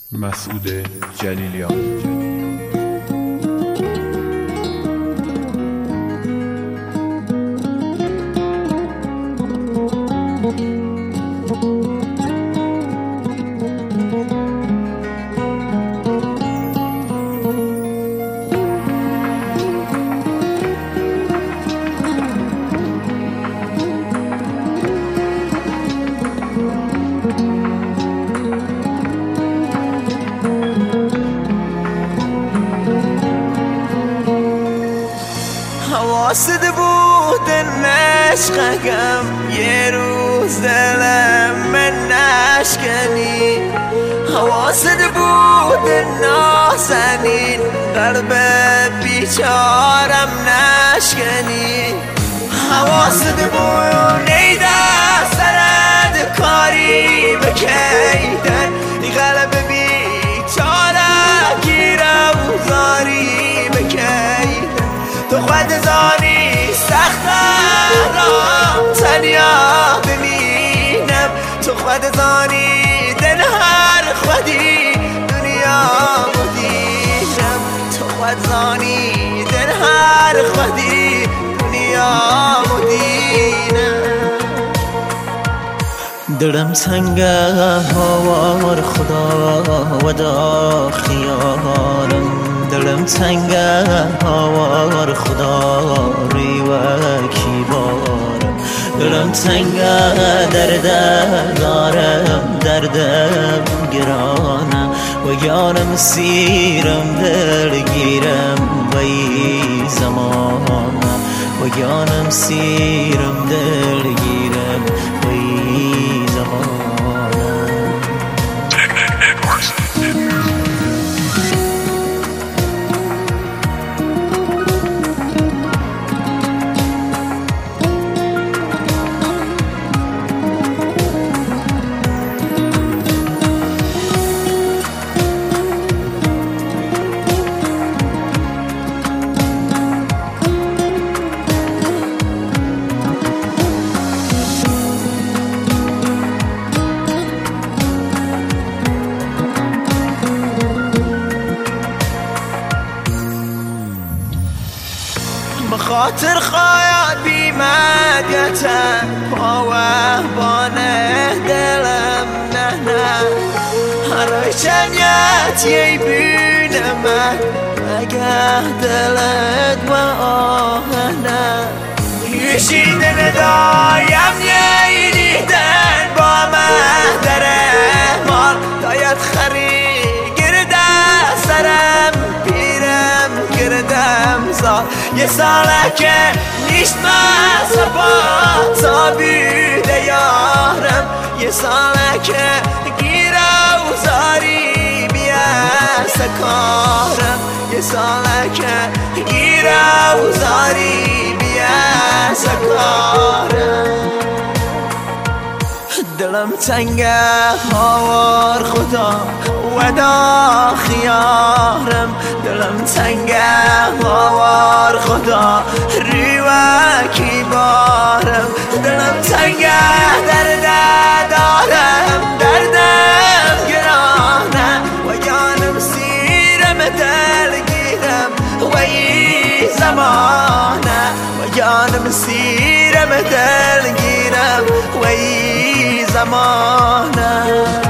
مسعود جلیلیان. حواسد بود نشقم یه روز دلم من نشکنی، حواسد بود نازنین قلب بیچارم نشکنی، حواسد بود نیده سرد کاری بکیدن قلب بیچاره گیرم زاری بکیدن، تو خود زانی سخت را تنیا ببینم، تو خود زانی دل هر خودی دنیا مدیرم، تو خود زانی دل هر خودی دنیا مدیرم. دلم تنگه هوار خدا ودا خیالم، دلم تنگه هوار خدا ریوکی بارم، دلم تنگه درد دارم دردم گرانم و یانم سیرم دلگیرم وی زمانم و یانم سیرم دلگیرم وی زمانم. خاطر خواهد بیمدیتم پاوه بانه دلم نه نه هرای چنیت یی بینم اگه دلت و آهنه یشیده ندایم یی دیدن با مهدر مال داید خری گرده سرم پیرم گردم زال یه ساله که نیست مصفا تا بیده یارم، یه ساله که گیره و زاری بیست کارم، یه ساله که گیره و زاری بیست کارم. دلم تنگه هوار خدا ودا خیارم، دلم تنگه هوار خدا ریوکی بارم، دلم تنگه درد دارم دردم گرانه و یانم سیرم دلگیرم وی زمانه و یانم سیرم دلگیرم وی زمانه.